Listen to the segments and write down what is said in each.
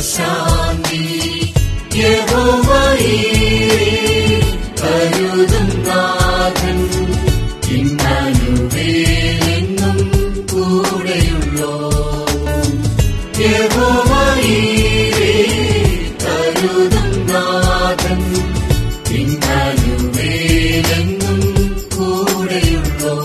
ശാന്തി യഹോവയേ കരുതും നാഥൻ ഇമ്മാനുവേലെന്നും കൂടെയുള്ളോ യഹോവയേ കരുതും നാഥൻ ഇമ്മാനുവേലെന്നും കൂടെയുള്ളോ.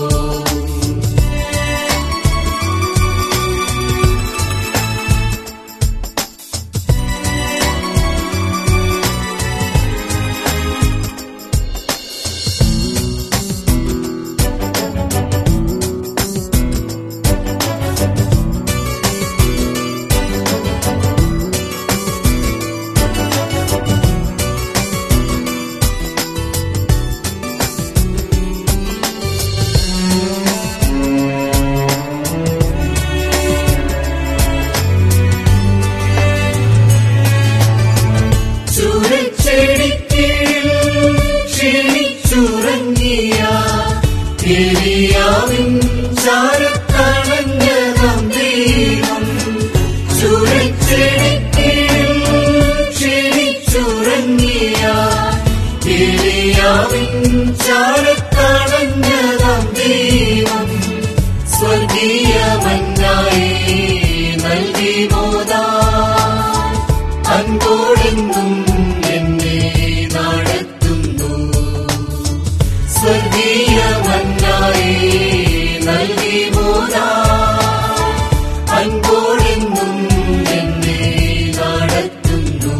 ഏലിയാവിൻ ചാരത്തണഞ്ഞതാം ദൈവം ചുരച്ചെടിക്കീഴിൽ ക്ഷീണിച്ചുറങ്ങിയ ഏലിയാവിൻ ചാരത്തണഞ്ഞതാം ദൈവം സ്വർഗീയ മന്നായി നൽകി മോദാ അൻപോടെന്നും എന്നെ നടത്തുന്നു. സ്വർഗീയ മന്നായി നൽകി മോദാ അൻപോടെന്നും എന്നെ നടത്തുന്നു.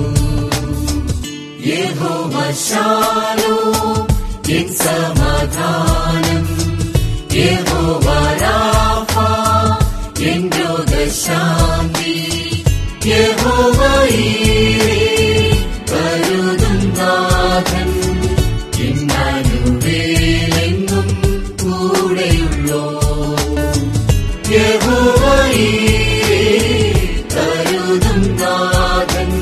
യഹോവ ശാലോം എൻ സമാധാനം യഹോവ രാഫ എൻ രോഗശാന്തി യഹോവയേ കരുതും നാഥൻ ഇമ്മാനുവേലെന്നും കൂടെയുള്ളോ യഹോവയേ കരുതും നാഥൻ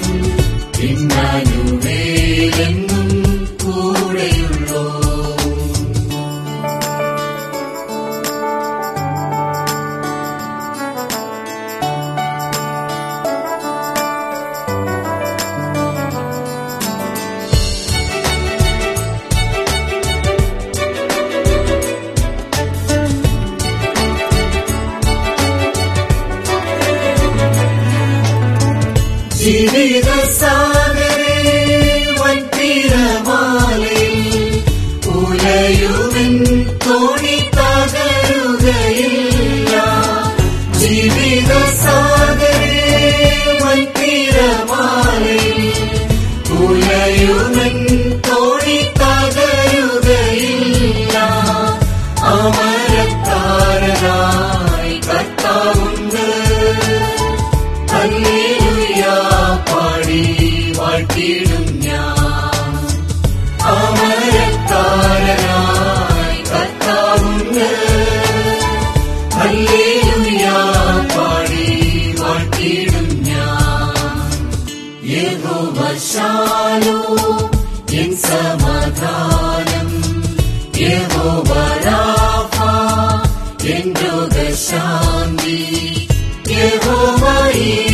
ഇമ്മാനുവേലെന്നും കൂടെയുള്ളോ. ജീവിത സാഗരേ വൻതിരമാലയിൽ ഉലയുമെൻ തോണി തകരുകയില്ല. ജീവിത സാഗരേ വൻതിരമാലയിൽ ഉലയുമെൻ തോണി തകരുകയില്ല. അമരത്താരനായി കർത്താവുണ്ട് ഹല്ലേലൂയ പാടി വാഴ്ത്തിടും ഞാൻ. അമരത്താരനായി കർത്താവുണ്ട് ഹല്ലേലൂയ പാടി വാഴ്ത്തിടും ഞാൻ. യഹോവ ശാലോം എൻ സമാധാനം യഹോവ രാഫ എൻ രോഗശാന്തി യഹോവയേ